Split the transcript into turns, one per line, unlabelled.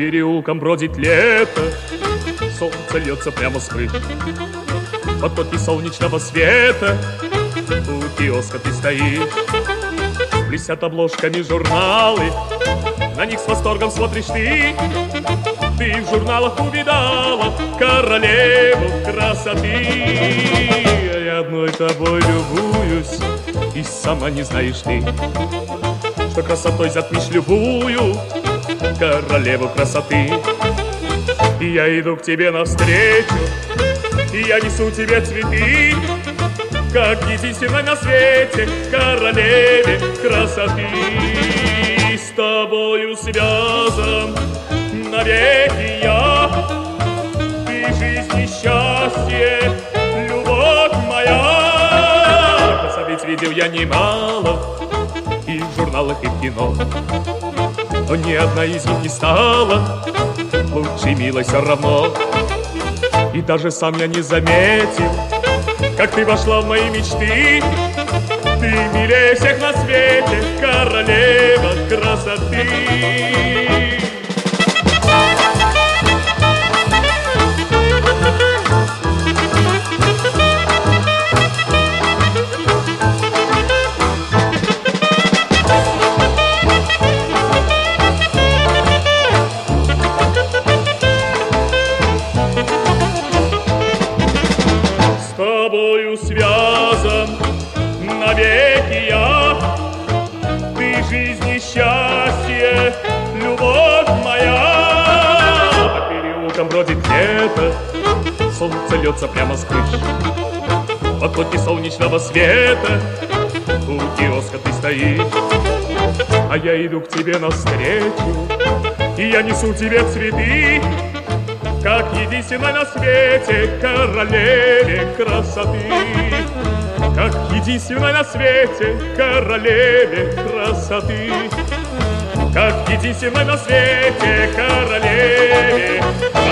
переулкам бродит лето, солнце льется прямо с крыш. Потоки солнечного света, у киоска ты стоишь. Блестят обложками журналы, на них с восторгом смотришь ты. Ты в журналах увидала королеву красоты. Я одной тобой любуюсь, и сама не знаешь ты, что красотой затмишь любую королеву красоты. И я иду к тебе навстречу, и я несу тебе цветы, как единственной на свете королеве красоты. С тобою связан навеки я, ты жизнь и счастье, любовь моя. Красавиц видел я немало и в журналах, и в кино, но ни одна из них не стала лучше, милой, все равно. И даже сам я не заметил, как ты вошла в мои мечты. Ты милее всех на свете, королева красоты. С тобою связан навеки я, ты жизнь и счастье, любовь моя. По переулкам бродит лето, солнце льется прямо с крыш. Потоки солнечного света, у киоска ты стоишь. А я иду к тебе навстречу, и я несу тебе цветы, как единственной на свете королеве красоты. Как единственной на свете королеве красоты. Как единственной на свете королеве красоты.